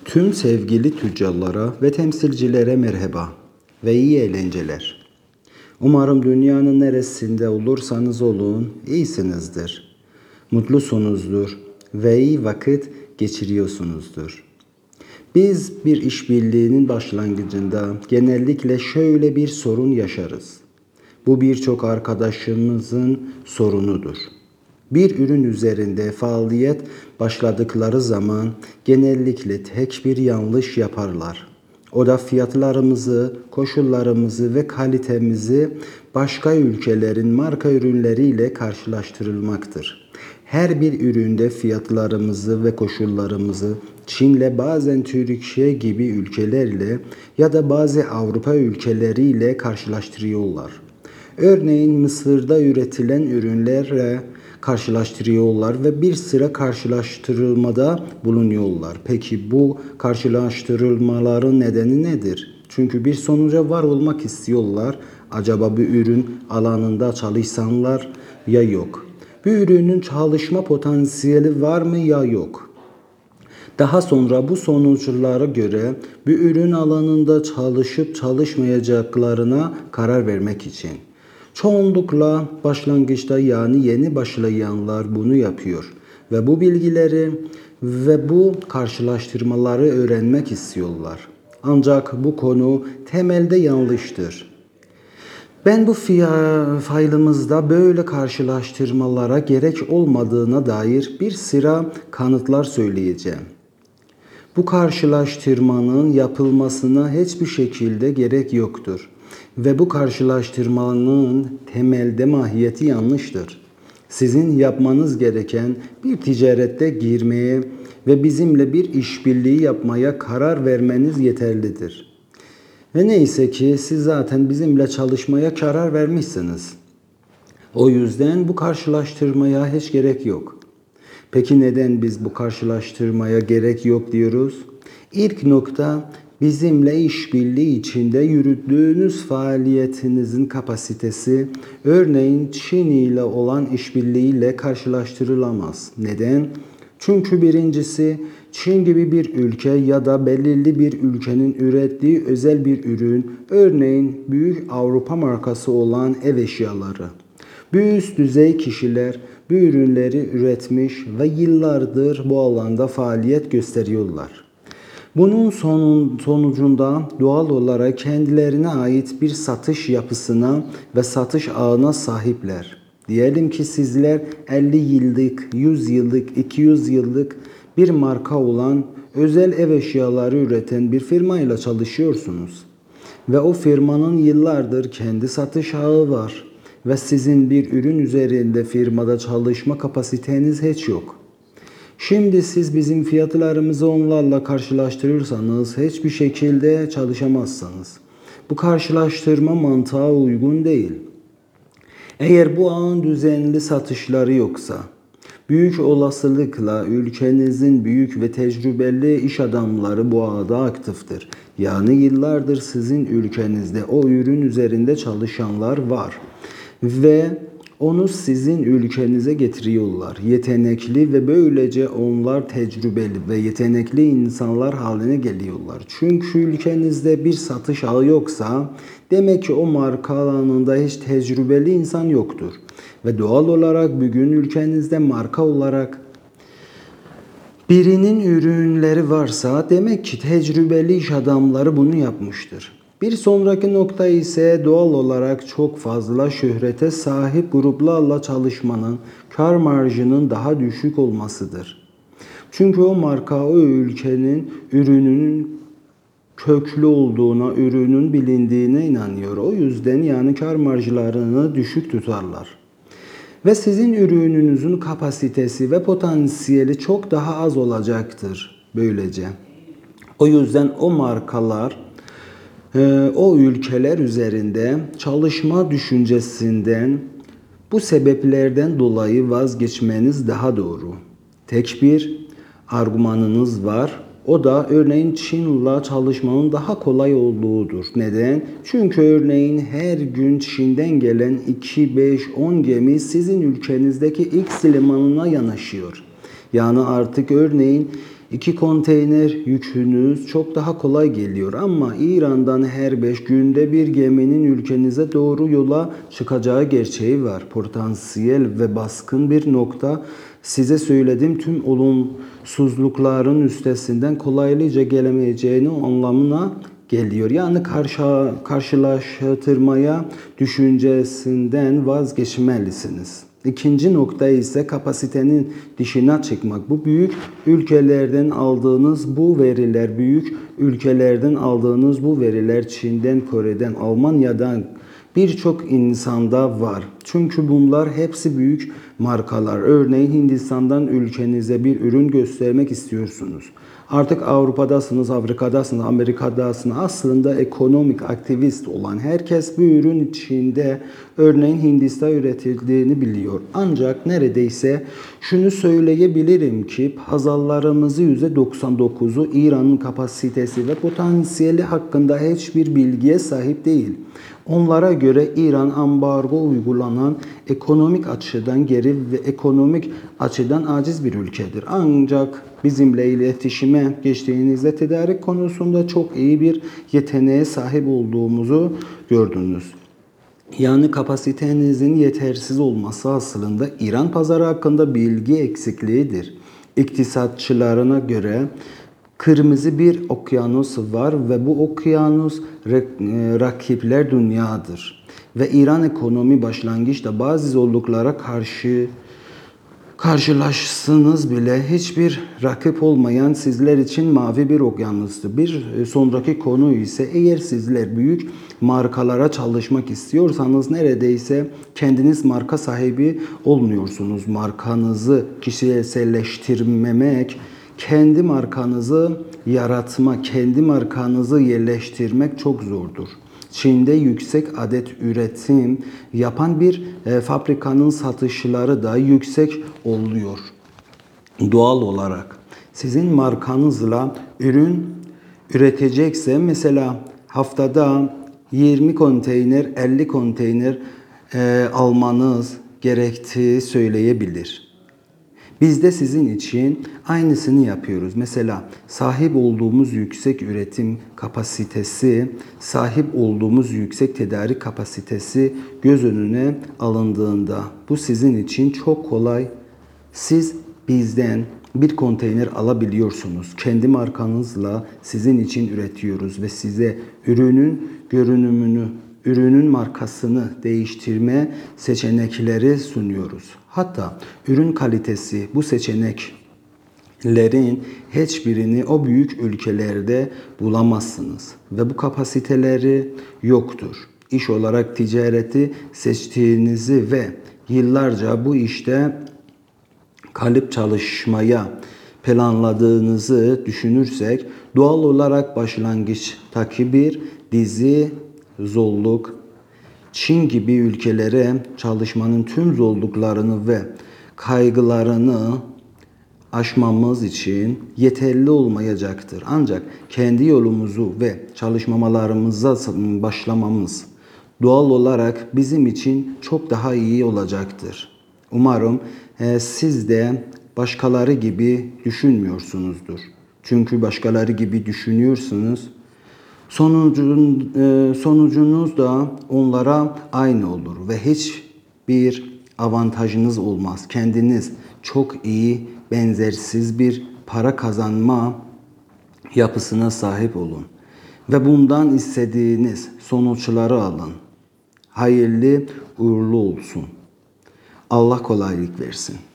Tüm sevgili tüccarlara ve temsilcilere merhaba ve iyi eğlenceler. Umarım dünyanın neresinde olursanız olun iyisinizdir, mutlusunuzdur ve iyi vakit geçiriyorsunuzdur. Biz bir işbirliğinin başlangıcında genellikle şöyle bir sorun yaşarız. Bu birçok arkadaşımızın sorunudur. Bir ürün üzerinde faaliyet başladıkları zaman genellikle tek bir yanlış yaparlar. O da fiyatlarımızı, koşullarımızı ve kalitemizi başka ülkelerin marka ürünleriyle karşılaştırılmaktır. Her bir üründe fiyatlarımızı ve koşullarımızı Çin'le bazen Türkiye gibi ülkelerle ya da bazı Avrupa ülkeleriyle karşılaştırıyorlar. Örneğin Mısır'da üretilen ürünlerle karşılaştırıyorlar ve bir sıra karşılaştırılmada bulunuyorlar. Peki bu karşılaştırılmaların nedeni nedir? Çünkü bir sonuca var olmak istiyorlar. Acaba bu ürün alanında çalışanlar ya yok? Bu ürünün çalışma potansiyeli var mı ya yok? Daha sonra bu sonuçlara göre bir ürün alanında çalışıp çalışmayacaklarına karar vermek için. Çoğunlukla başlangıçta yani yeni başlayanlar bunu yapıyor ve bu bilgileri ve bu karşılaştırmaları öğrenmek istiyorlar. Ancak bu konu temelde yanlıştır. Ben bu fayılımızda böyle karşılaştırmalara gerek olmadığına dair bir sıra kanıtlar söyleyeceğim. Bu karşılaştırmanın yapılmasına hiçbir şekilde gerek yoktur. Ve bu karşılaştırmanın temelde mahiyeti yanlıştır. Sizin yapmanız gereken bir ticarette girmeye ve bizimle bir işbirliği yapmaya karar vermeniz yeterlidir. Ve neyse ki siz zaten bizimle çalışmaya karar vermişsiniz. O yüzden bu karşılaştırmaya hiç gerek yok. Peki neden biz bu karşılaştırmaya gerek yok diyoruz? İlk nokta bizimle işbirliği içinde yürüttüğünüz faaliyetinizin kapasitesi örneğin Çin ile olan işbirliğiyle karşılaştırılamaz. Neden? Çünkü birincisi Çin gibi bir ülke ya da belirli bir ülkenin ürettiği özel bir ürün, örneğin büyük Avrupa markası olan ev eşyaları. Bu üst düzey kişiler bu ürünleri üretmiş ve yıllardır bu alanda faaliyet gösteriyorlar. Bunun sonucunda doğal olarak kendilerine ait bir satış yapısına ve satış ağına sahipler. Diyelim ki sizler 50 yıllık, 100 yıllık, 200 yıllık bir marka olan özel ev eşyaları üreten bir firmayla çalışıyorsunuz. Ve o firmanın yıllardır kendi satış ağı var. Ve sizin bir ürün üzerinde firmada çalışma kapasiteniz hiç yok. Şimdi siz bizim fiyatlarımızı onlarla karşılaştırırsanız hiçbir şekilde çalışamazsınız. Bu karşılaştırma mantığa uygun değil. Eğer bu ağın düzenli satışları yoksa, büyük olasılıkla ülkenizin büyük ve tecrübeli iş adamları bu ağda aktiftir. Yani yıllardır sizin ülkenizde o ürün üzerinde çalışanlar var. Ve onu sizin ülkenize getiriyorlar. Yetenekli ve böylece onlar tecrübeli ve yetenekli insanlar haline geliyorlar. Çünkü ülkenizde bir satış ağı yoksa demek ki o marka alanında hiç tecrübeli insan yoktur. Ve doğal olarak bugün ülkenizde marka olarak birinin ürünleri varsa demek ki tecrübeli iş adamları bunu yapmıştır. Bir sonraki nokta ise doğal olarak çok fazla şöhrete sahip gruplarla çalışmanın kar marjının daha düşük olmasıdır. Çünkü o marka o ülkenin ürününün köklü olduğuna, ürünün bilindiğine inanıyor. O yüzden yani kar marjlarını düşük tutarlar. Ve sizin ürününüzün kapasitesi ve potansiyeli çok daha az olacaktır böylece. O yüzden o markalar o ülkeler üzerinde çalışma düşüncesinden bu sebeplerden dolayı vazgeçmeniz daha doğru. Tek bir argümanınız var. O da örneğin Çin'le çalışmanın daha kolay olduğudur. Neden? Çünkü örneğin her gün Çin'den gelen 2, 5, 10 gemi sizin ülkenizdeki X limanına yanaşıyor. Yani artık örneğin 2 konteyner yükünüz çok daha kolay geliyor ama İran'dan her 5 günde bir geminin ülkenize doğru yola çıkacağı gerçeği var. Potansiyel ve baskın bir nokta. Size söylediğim tüm olumsuzlukların üstesinden kolaylıkla gelemeyeceğini anlamına geliyor. Yani karşılaştırmaya düşüncesinden vazgeçmelisiniz. İkinci nokta ise kapasitenin dışına çıkmak. Bu büyük ülkelerden aldığınız bu veriler Çin'den, Kore'den, Almanya'dan birçok insanda var. Çünkü bunlar hepsi büyük markalar. Örneğin Hindistan'dan ülkenize bir ürün göstermek istiyorsunuz. Artık Avrupa'dasınız, Afrika'dasınız, Amerika'dasınız. Aslında ekonomik aktivist olan herkes bu ürün içinde örneğin Hindistan üretildiğini biliyor. Ancak neredeyse şunu söyleyebilirim ki pazarlarımızın %99'u İran'ın kapasitesi ve potansiyeli hakkında hiçbir bilgiye sahip değil. Onlara göre İran ambargo uygulanan ekonomik açıdan geri ve ekonomik açıdan aciz bir ülkedir. Ancak bizimle iletişime geçtiğinizde tedarik konusunda çok iyi bir yeteneğe sahip olduğumuzu gördünüz. Yani kapasitenizin yetersiz olması aslında İran pazarı hakkında bilgi eksikliğidir. İktisatçılarına göre kırmızı bir okyanus var ve bu okyanus rakipler dünyadır. Ve İran ekonomi başlangıçta bazı zorluklara karşılaşsınız bile hiçbir rakip olmayan sizler için mavi bir okyanustu. Bir sonraki konu ise eğer sizler büyük markalara çalışmak istiyorsanız neredeyse kendiniz marka sahibi olmuyorsunuz. Markanızı kişiselleştirmemek, kendi markanızı yaratmak, kendi markanızı yerleştirmek çok zordur. Çin'de yüksek adet üretim yapan bir fabrikanın satışları da yüksek oluyor. Doğal olarak sizin markanızla ürün üretecekse mesela haftada 20 konteyner, 50 konteyner almanız gerektiği söyleyebilir. Biz de sizin için aynısını yapıyoruz. Mesela sahip olduğumuz yüksek üretim kapasitesi, sahip olduğumuz yüksek tedarik kapasitesi göz önüne alındığında bu sizin için çok kolay. Siz bizden bir konteyner alabiliyorsunuz. Kendi markanızla sizin için üretiyoruz ve size ürünün görünümünü, ürünün markasını değiştirme seçenekleri sunuyoruz. Hatta ürün kalitesi bu seçeneklerin hiçbirini o büyük ülkelerde bulamazsınız ve bu kapasiteleri yoktur. İş olarak ticareti seçtiğinizi ve yıllarca bu işte kalıp çalışmaya planladığınızı düşünürsek doğal olarak başlangıçtaki bir dizi zorluk, Çin gibi ülkelere çalışmanın tüm zorluklarını ve kaygılarını aşmamız için yeterli olmayacaktır. Ancak kendi yolumuzu ve çalışmalarımıza başlamamız doğal olarak bizim için çok daha iyi olacaktır. Umarım siz de başkaları gibi düşünmüyorsunuzdur. Çünkü başkaları gibi düşünüyorsunuz. Sonucunuz da onlara aynı olur ve hiçbir avantajınız olmaz. Kendiniz çok iyi, benzersiz bir para kazanma yapısına sahip olun ve bundan istediğiniz sonuçları alın. Hayırlı uğurlu olsun. Allah kolaylık versin.